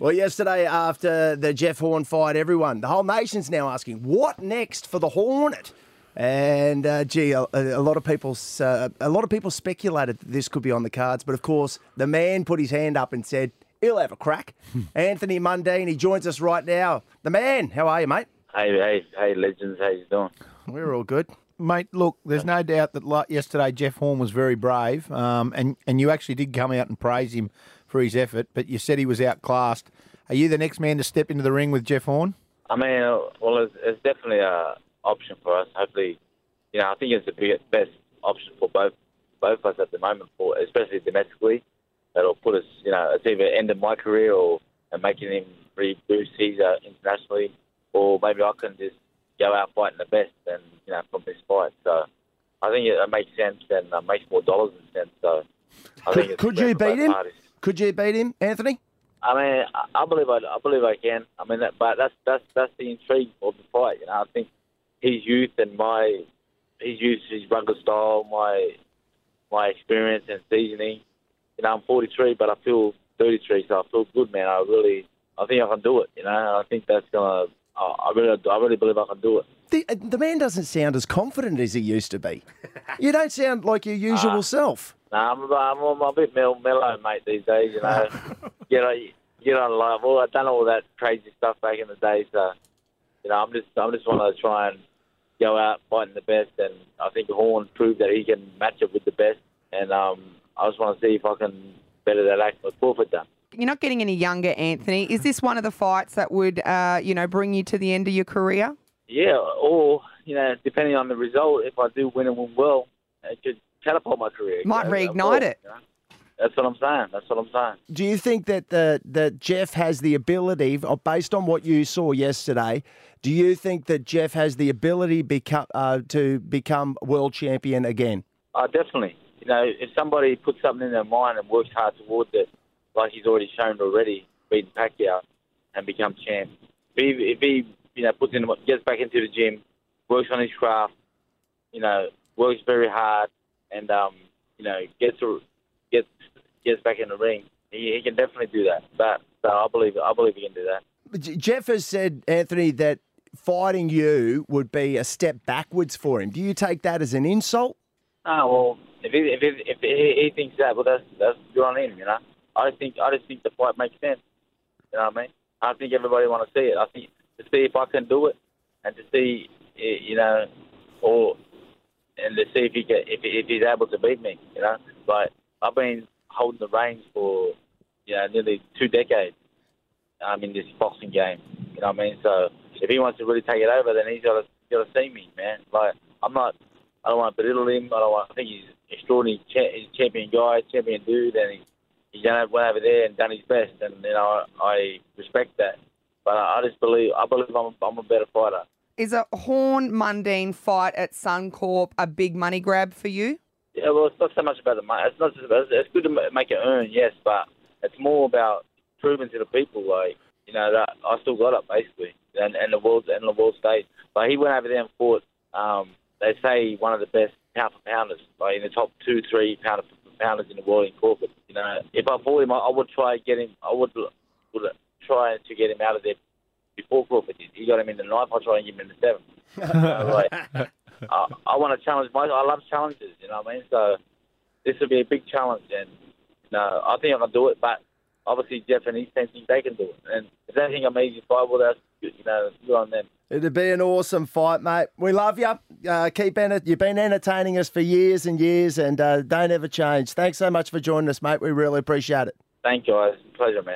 Well, yesterday after the Jeff Horn fight, the whole nation's now asking, what next for the Hornet? And a lot of people speculated that this could be on the cards, but of course the man put his hand up and said he'll have a crack. Anthony Mundine, he joins us right now. The man, how are you, mate? Hey, legends, how you doing? We're all good. Mate, look, there's no doubt that like yesterday Jeff Horn was very brave, and you actually did come out and praise him for his effort, but you said he was outclassed. Are you the next man to step into the ring with Jeff Horn? I mean, well, it's definitely an option for us. Hopefully, I think it's the best option for both of us at the moment, especially domestically. That'll put us, it's either ending my career or making him reboost his internationally, or maybe I can just go out fighting the best and from this fight. So I think it makes sense and makes more dollars in sense. So I think could you beat him? Could you beat him, Anthony? I mean, I believe I can. I mean, but that's the intrigue of the fight. I think his youth and his rugged style, my experience and seasoning. I'm 43, but I feel 33, so I feel good, man. I think I can do it. I think that's gonna. I really believe I can do it. The man doesn't sound as confident as he used to be. You don't sound like your usual self. Nah, I'm a bit mellow, mate, these days. Get on live. Well, I've done all that crazy stuff back in the day, so I'm just want to try and go out fighting the best, and I think Horn proved that he can match up with the best, and I just want to see if I can better that act with Crawford done. You're not getting any younger, Anthony. Is this one of the fights that would, bring you to the end of your career? Yeah, or, depending on the result, if I do win and win well, it could catapult my career. Might reignite it. That's what I'm saying. Do you think that Jeff has the ability, based on what you saw yesterday, do you think that Jeff has the ability to become world champion again? Definitely. If somebody puts something in their mind and works hard towards it, like he's already shown already, beating Pacquiao and become champ. If he gets back into the gym, works on his craft, works very hard, and gets back in the ring, he can definitely do that. So I believe he can do that. Jeff has said, Anthony, that fighting you would be a step backwards for him. Do you take that as an insult? Oh, well, if he thinks that, well, that's good on him. I just think the fight makes sense. You know what I mean? I think everybody want to see it. I think to see if I can do it, and to see, and to see if he's able to beat me. Like I've been holding the reins for nearly 2 decades. In this boxing game. You know what I mean? So if he wants to really take it over, then he's got to see me, man. Like I don't want to belittle him. I think he's extraordinary. He's a champion guy, champion dude, and he went over there and done his best, and I respect that. But I believe I'm a better fighter. Is a Horn Mundine fight at Suncorp a big money grab for you? Yeah, well, it's not so much about the money. It's good to make it earn, yes, but it's more about proving to the people, that I still got it basically, and the world stage. But he went over there and fought. They say one of the best pound for pounders, in the top 2-3 pounders in the world in corporate. If I fought him, I would try to get him. I would try to get him out of there before Crawford did. He got him in the 9th. I'll try and get him in the 7th. I want to challenge. I love challenges. You know what I mean? So this will be a big challenge, and I think I can do it. But obviously, Jeff and his team think they can do it. And if they think I'm easy to fight, well, that's good. Good on them. It'd be an awesome fight, mate. We love you. You've been entertaining us for years and years, and don't ever change. Thanks so much for joining us, mate. We really appreciate it. Thank you, guys. Pleasure, man.